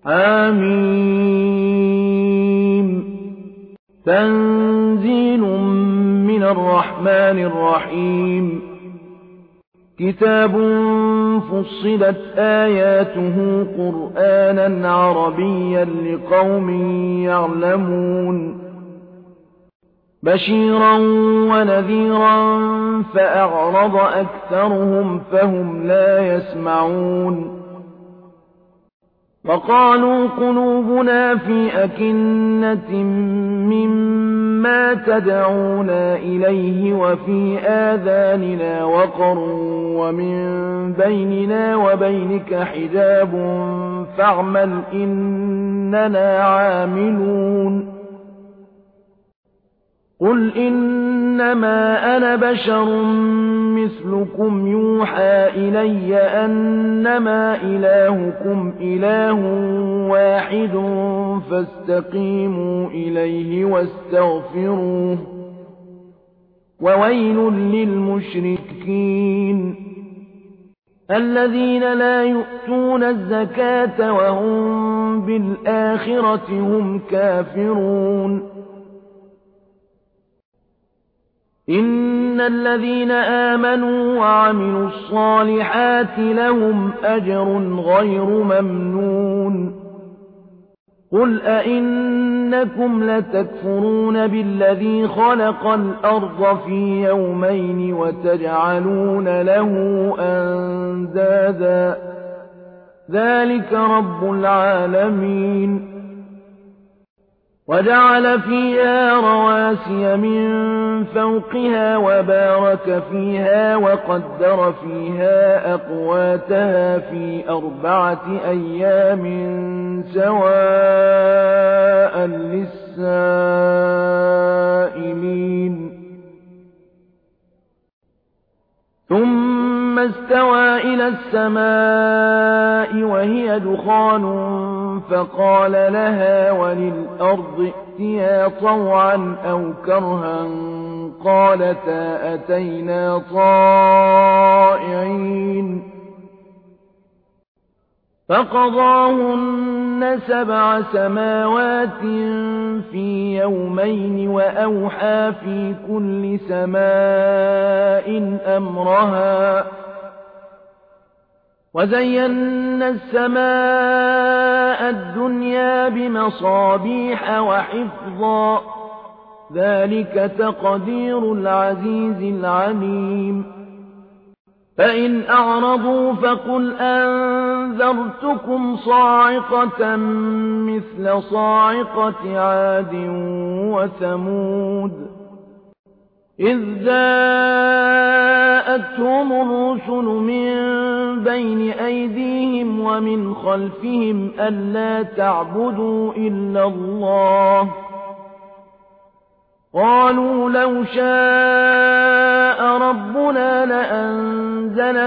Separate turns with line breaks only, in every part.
حم تنزيل من الرحمن الرحيم كتاب فصلت آياته قرآنا عربيا لقوم يعلمون بشيرا ونذيرا فأعرض أكثرهم فهم لا يسمعون وقالوا قلوبنا في أكنة مما تدعونا إليه وفي آذاننا وقر ومن بيننا وبينك حجاب فاعمل إننا عاملون قل إنما أنا بشر مثلكم يوحى إلي أنما إلهكم إله واحد فاستقيموا إليه واستغفروه وويل للمشركين الذين لا يؤتون الزكاة وهم بالآخرة هم كافرون إن الذين آمنوا وعملوا الصالحات لهم أجر غير ممنون قل أئنكم لتكفرون بالذي خلق الأرض في يومين وتجعلون له أندادا ذلك رب العالمين وجعل فيها رواسي من فوقها وبارك فيها وقدر فيها أقواتها في 4 أيام سواء للسائلين ثم استوى إلى السماء وهي دخان فقال لها وللأرض ائتيا طوعا أو كرها قالتا أتينا طائعين فقضاهن 7 سماوات في يومين وأوحى في كل سماء أمرها وزينا السماء الدنيا بمصابيح وحفظا ذلك تقدير العزيز العليم فإن أعرضوا فقل أنذرتكم صاعقة مثل صاعقة عاد وثمود إذ جاءتهم الرسل من بين أيديهم ومن خلفهم ألا تعبدوا إلا الله قالوا لو شاء ربنا لأنزل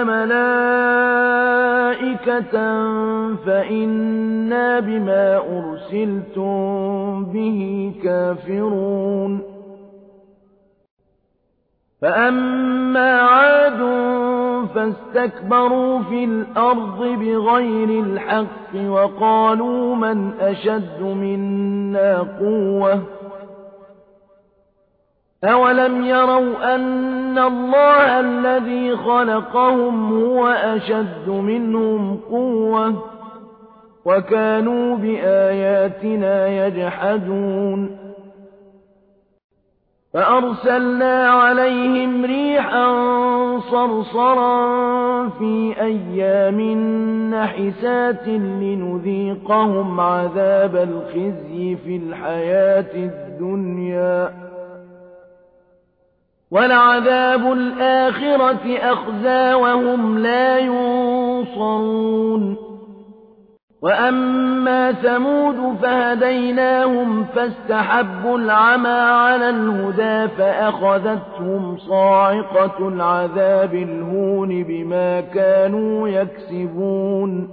ملائكة فإنا بما أرسلتم به كافرون فأما عاد فاستكبروا في الأرض بغير الحق وقالوا من أشد منا قوة أولم يروا أن الله الذي خلقهم هو أشد منهم قوة وكانوا بآياتنا يجحدون فأرسلنا عليهم ريحا صرصرا في أيام نحسات لنذيقهم عذاب الخزي في الحياة الدنيا ولعذاب الآخرة أخزى وهم لا ينصرون وأما ثمود فهديناهم فاستحبوا العمى على الهدى فأخذتهم صاعقة العذاب الهون بما كانوا يكسبون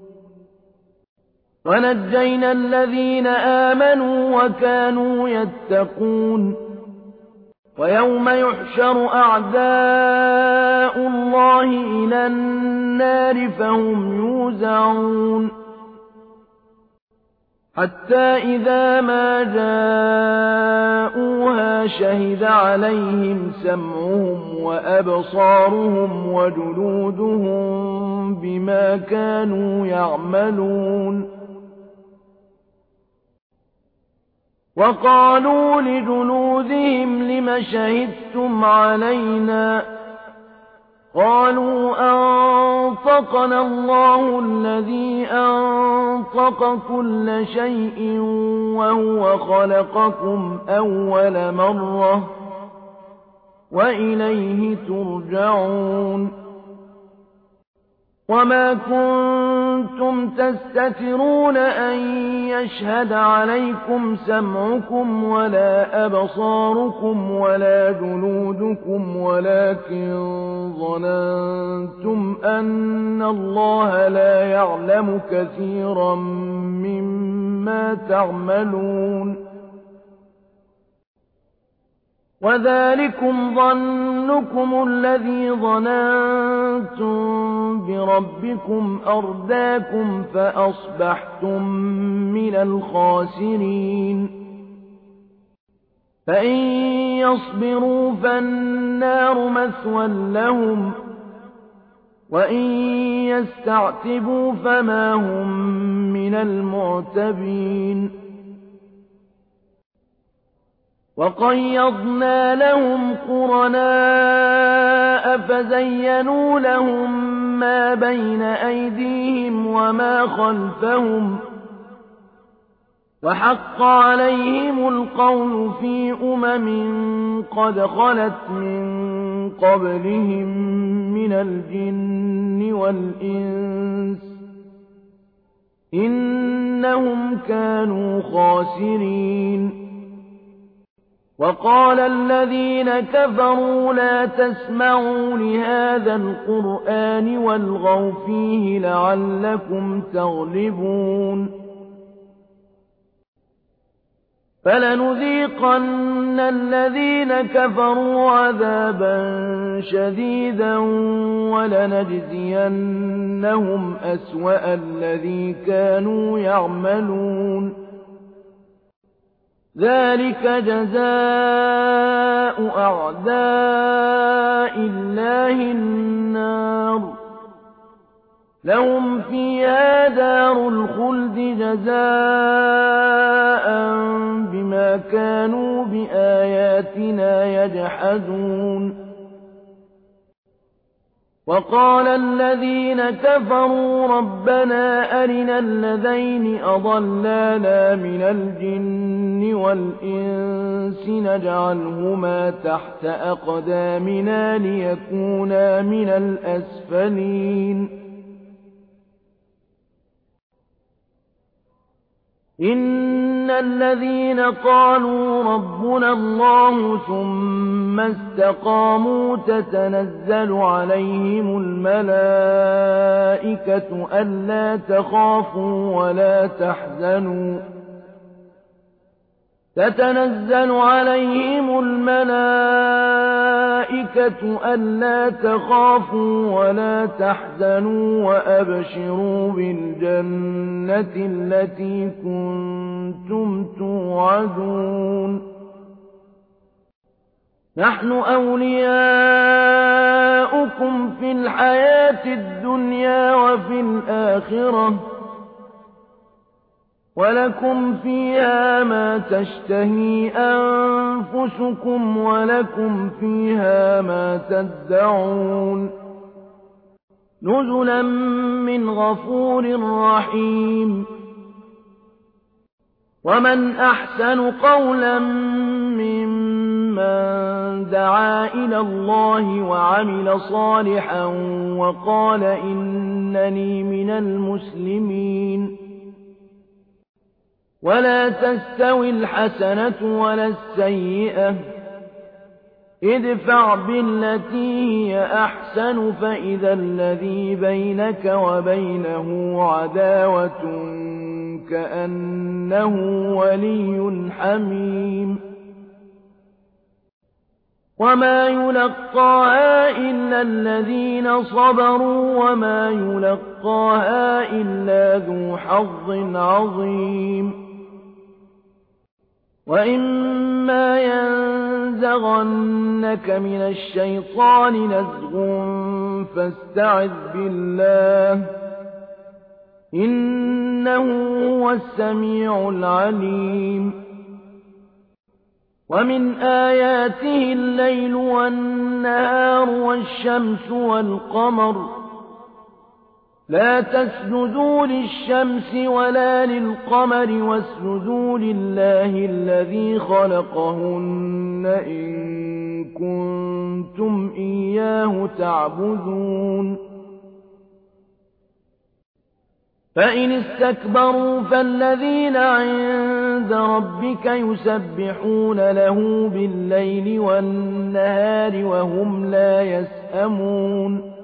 ونجينا الذين آمنوا وكانوا يتقون ويوم يحشر أعداء الله إلى النار فهم يوزعون حتى إذا ما جاءوها شهد عليهم سمعهم وأبصارهم وجلودهم بما كانوا يعملون وقالوا لجلودهم لم شهدتم علينا قالوا أنطقنا الله الذي أنطق كل شيء وهو خلقكم أول مرة وإليه ترجعون وما كنتم تستترون أن يشهد عليكم سمعكم ولا أبصاركم ولا جلودكم ولكن ظننتم أن الله لا يعلم كثيرا مما تعملون وذلكم ظنكم الذي ظننتم بربكم أرداكم فأصبحتم من الخاسرين فإن يصبروا فالنار مثوى لهم وإن يستعتبوا فما هم من المعتبين وقيضنا لهم قرناء فزينوا لهم ما بين أيديهم وما خلفهم وحق عليهم القول في قد خلت من قبلهم من الجن والإنس إنهم كانوا خاسرين وقال الذين كفروا لا تسمعوا لهذا القرآن والغوا فيه لعلكم تغلبون فلنذيقن الذين كفروا عذابا شديدا ولنجزينهم أسوأ الذي كانوا يعملون ذلك جزاء أعداء الله النار لهم فيها دار الخلد جزاء بما كانوا بآياتنا يجحدون وقال الذين كفروا ربنا أرنا الذين أضلانا من الجن والإنس نجعلهما تحت أقدامنا ليكونا من الأسفلين إن الذين قالوا ربنا الله ثم استقاموا تتنزل عليهم الملائكة ألا تخافوا ولا تحزنوا تتنزل عليهم الملائكة ألا تخافوا ولا تحزنوا وأبشروا بالجنة التي كنتم توعدون نحن أولياؤكم في الحياة الدنيا وفي الآخرة ولكم فيها ما تشتهي أنفسكم ولكم فيها ما تدعون نزلا من غفور رحيم ومن أحسن قولا ممن دعا إلى الله وعمل صالحا وقال إنني من المسلمين ولا تستوي الحسنة ولا السيئة ادفع بالتي هي أحسن فإذا الذي بينك وبينه عداوة كأنه ولي حميم وما يلقاها إلا الذين صبروا وما يلقاها إلا ذو حظ عظيم وَإِمَّا يَنزَغَنَّكَ مِنَ الشَّيْطَانِ نَزْغٌ فَاسْتَعِذْ بِاللَّهِ ۖ إِنَّهُ هُوَ السَّمِيعُ الْعَلِيمُ وَمِنْ آيَاتِهِ اللَّيْلُ وَالنَّهَارُ وَالشَّمْسُ وَالْقَمَرُ لَا تَسْجُدُوا لِلشَّمْسِ وَلَا لِلْقَمَرِ وَاسْجُدُوا لِلَّهِ الَّذِي خَلَقَهُنَّ إِن كُنتُمْ إِيَّاهُ تَعْبُدُونَ فَإِنِ اسْتَكْبَرُوا فَالَّذِينَ عِندَ رَبِّكَ يُسَبِّحُونَ لَهُ بِاللَّيْلِ وَالنَّهَارِ وَهُمْ لَا يَسْأَمُونَ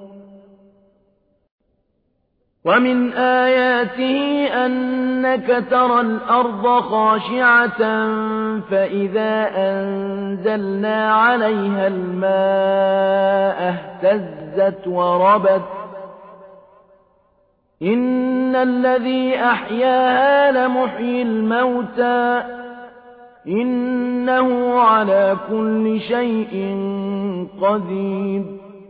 وَمِنْ آيَاتِهِ أَنَّكَ تَرَى الْأَرْضَ خَاشِعَةً فَإِذَا أَنزَلْنَا عَلَيْهَا الْمَاءَ اهْتَزَّتْ وَرَبَتْ ۚ إِنَّ الَّذِي أَحْيَاهَا لَمُحْيِي الْمَوْتَىٰ ۚ إِنَّهُ عَلَىٰ كُلِّ شَيْءٍ قَدِيرٌ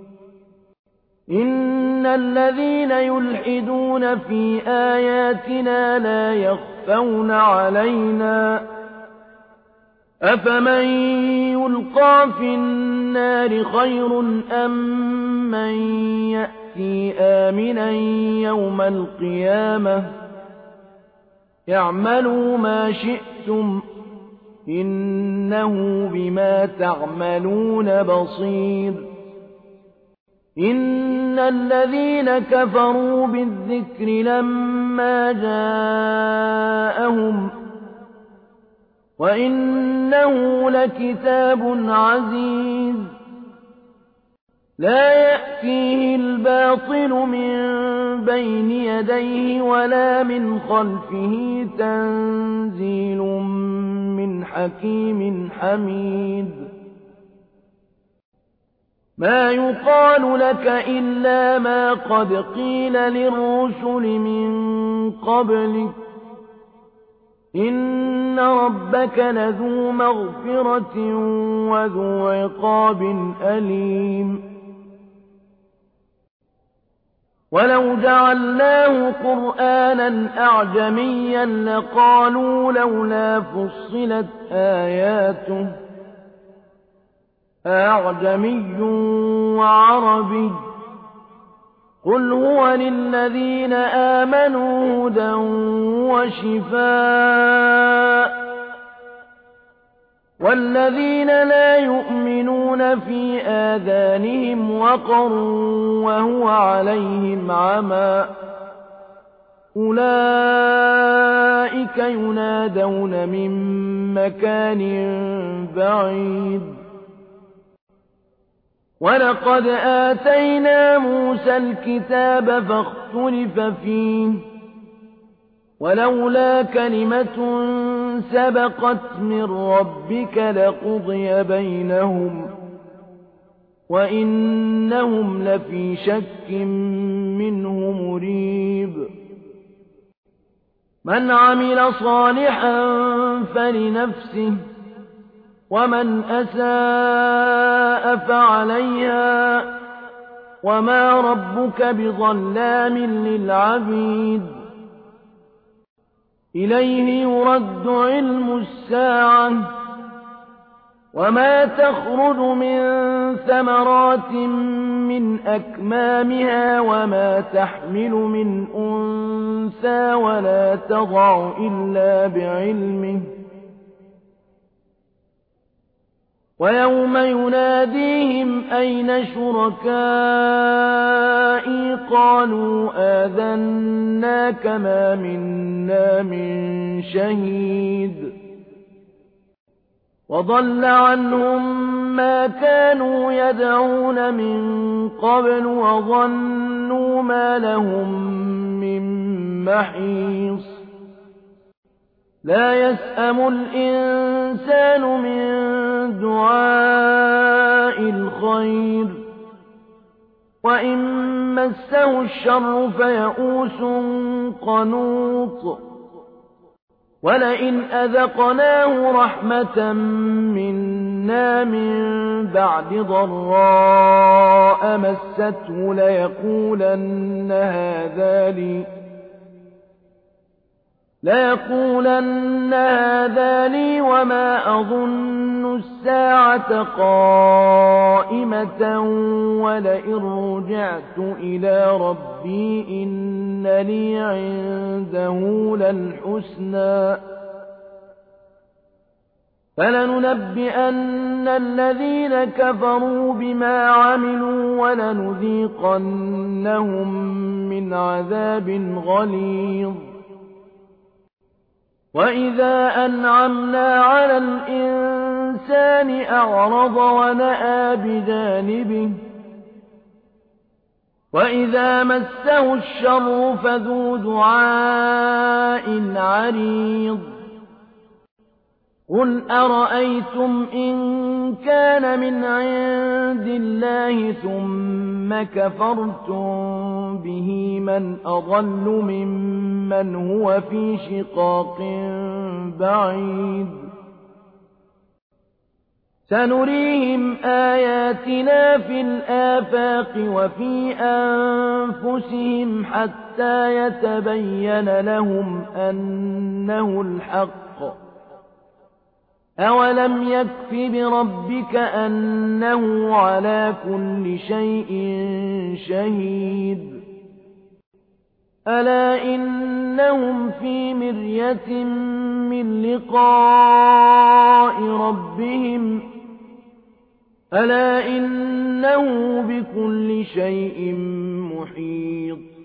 إِنَّ الَّذِينَ يُلْحِدُونَ فِي آيَاتِنَا لَا يَخْفَوْنَ عَلَيْنَا ۗ أَفَمَن يُلْقَىٰ فِي النَّارِ خَيْرٌ أَم مَّن يَأْتِي آمِنًا يَوْمَ الْقِيَامَةِ ۚ اعْمَلُوا مَا شِئْتُمْ ۖ إِنَّهُ بِمَا تَعْمَلُونَ بَصِيرٌ إِنَّ الَّذِينَ كَفَرُوا بِالذِّكْرِ لَمَّا جَاءَهُمْ وَإِنَّهُ لَكِتَابٌ عَزِيزٌ لَّا يَأْتِيهِ الْبَاطِلُ مِن بَيْنِ يَدَيْهِ وَلَا مِنْ خَلْفِهِ تَنزِيلٌ مِّنْ حَكِيمٍ حَمِيدٍ مَا يُقَالُ لَكَ إِلَّا مَا قَدْ قِيلَ لِلرُّسُلِ مِن قَبْلِكَ ۚ إِنَّ رَبَّكَ لَذُو مَغْفِرَةٍ وَذُو عِقَابٍ أَلِيمٍ وَلَوْ جَعَلْنَاهُ قُرْآنًا أَعْجَمِيًّا لَّقَالُوا لَوْلَا فُصِّلَتْ آيَاتُهُ ۖ أَأَعْجَمِيٌّ وَعَرَبِيٌّ ۗ قُلْ هُوَ لِلَّذِينَ آمَنُوا هُدًى وَشِفَاءٌ ۖ وَالَّذِينَ لَا يُؤْمِنُونَ فِي آذَانِهِمْ وَقْرٌ وَهُوَ عَلَيْهِمْ عَمًى ۚ أُولَٰئِكَ يُنَادَوْنَ مِن مَّكَانٍ بَعِيدٍ وَلَقَدْ آتَيْنَا مُوسَى الْكِتَابَ فَاخْتُلِفَ فِيهِ ۚ وَلَوْلَا كَلِمَةٌ سَبَقَتْ مِن رَّبِّكَ لَقُضِيَ بَيْنَهُمْ ۚ وَإِنَّهُمْ لَفِي شَكٍّ مِّنْهُ مُرِيبٍ مَنْ عَمِلَ صَالِحًا فَلِنَفْسِهِ ۖ وَمَنْ أَسَاءَ فَعَلَيْهَا ۗ وَمَا رَبُّكَ بِظَلَّامٍ لِّلْعَبِيدِ إِلَيْهِ يُرَدُّ عِلْمُ السَّاعَةِ ۚ وَمَا تَخْرُجُ مِن ثَمَرَاتٍ مِّنْ أَكْمَامِهَا وَمَا تَحْمِلُ مِنْ أُنثَىٰ وَلَا تَضَعُ إِلَّا بِعِلْمِهِ ۚ وَيَوْمَ يُنَادِيهِمْ أَيْنَ شُرَكَائِي قَالُوا آذَنَّاكَ مَا مِنَّا مِن شَهِيدٍ وَضَلَّ عَنْهُم مَّا كَانُوا يَدْعُونَ مِن قَبْلُ وَظَنُّوا مَا لَهُم مِّن مَّحِيصٍ لَّا يَسْأَمُ الْإِنسَانُ مِن دُعَاءِ الْخَيْرِ ۖ وَإِن مَّسَّهُ الشَّرُّ فَيَئُوسٌ قَنُوطٌ وَلَئِنْ أَذَقْنَاهُ رَحْمَةً مِّنَّا مِن بَعْدِ ضَرَّاءَ مَسَّتْهُ لَيَقُولَنَّ هَٰذَا لِي وَمَا أَظُنُّ السَّاعَةَ قَائِمَةً وَلَئِن رُّجِعْتُ إِلَىٰ رَبِّي إِنَّ لِي عِندَهُ لَلْحُسْنَىٰ ۚ فَلَنُنَبِّئَنَّ الَّذِينَ كَفَرُوا بِمَا عَمِلُوا وَلَنُذِيقَنَّهُم مِّنْ عَذَابٍ غَلِيظٍ وَإِذَا أَنْعَمْنَا عَلَى الْإِنسَانِ أَعْرَضَ وَنَأَىٰ بِجَانِبِهِ وَإِذَا مَسَّهُ الشَّرُّ فَذُو دُعَاءٍ عَرِيضٍ قُلْ أَرَأَيْتُمْ إِن كَانَ مِنْ عِندِ اللَّهِ ثُمَّ كَفَرْتُم بِهِ مَنْ أَضَلُّ مِمَّنْ هُوَ فِي شِقَاقٍ بَعِيدٍ سَنُرِيهِمْ آيَاتِنَا فِي الْآفَاقِ وَفِي أَنفُسِهِمْ حَتَّىٰ يَتَبَيَّنَ لَهُمْ أَنَّهُ الْحَقُّ ۗ أَوَلَمْ يَكْفِ بِرَبِّكَ أَنَّهُ عَلَىٰ كُلِّ شَيْءٍ شَهِيدٌ أَلَا إِنَّهُمْ فِي مِرْيَةٍ مِّن لِّقَاءِ رَبِّهِمْ أَلَا إِنَّهُ بِكُلِّ شَيْءٍ مُّحِيطٌ